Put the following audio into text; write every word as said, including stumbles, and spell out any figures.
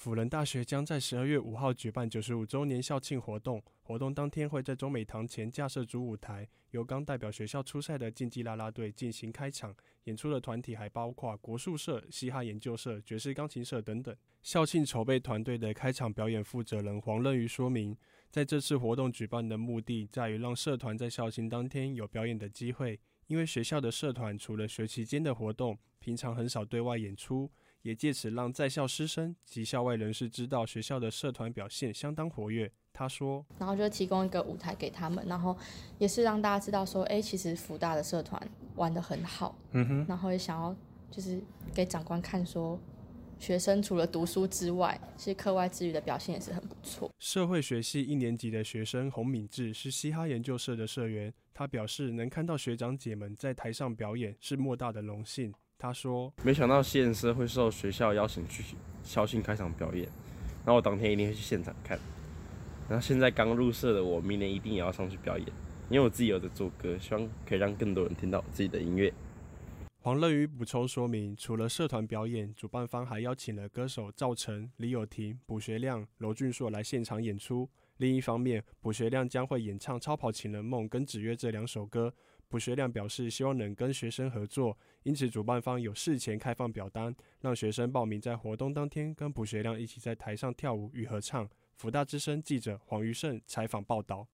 辅仁大学将在十二月五号举办九十五周年校庆活动，活动当天会在中美堂前架设主舞台，由刚代表学校出赛的竞技啦啦队进行开场。演出的团体还包括国术社、嘻哈研究社、爵士钢琴社等等。校庆筹备团队的开场表演负责人黄任瑜说明，在这次活动举办的目的在于让社团在校庆当天有表演的机会，因为学校的社团除了学期间的活动，平常很少对外演出，也借此让在校师生及校外人士知道学校的社团表现相当活跃。他说， 然后就提供一个舞台给他们，然后也是让大家知道说，哎，其实辅大的社团玩得很好，嗯哼，然后也想要就是给长官看说，学生除了读书之外，其实课外之余的表现也是很不错。 社会学系一年级的学生洪敏智是嘻哈研究社的社员，他表示能看到学长姐们在台上表演是莫大的荣幸。他说， 没想到西研社会受学校邀请去校庆开场表演，然后我当天一定会去现场看。然后现在刚入社的我，明年一定也要上去表演，因为我自己有在做歌，希望可以让更多人听到我自己的音乐。 黄任瑜补充说明，除了社团表演，主办方还邀请了歌手赵晨、李友廷、卜学亮、娄俊硕来现场演出。另一方面，卜学亮将会演唱《超跑情人梦》跟《纸约》这两首歌。卜学亮表示希望能跟学生合作，因此主办方有事前开放表单，让学生报名在活动当天跟卜学亮一起在台上跳舞与合唱。辅大之声记者黄瑜胜采访报道。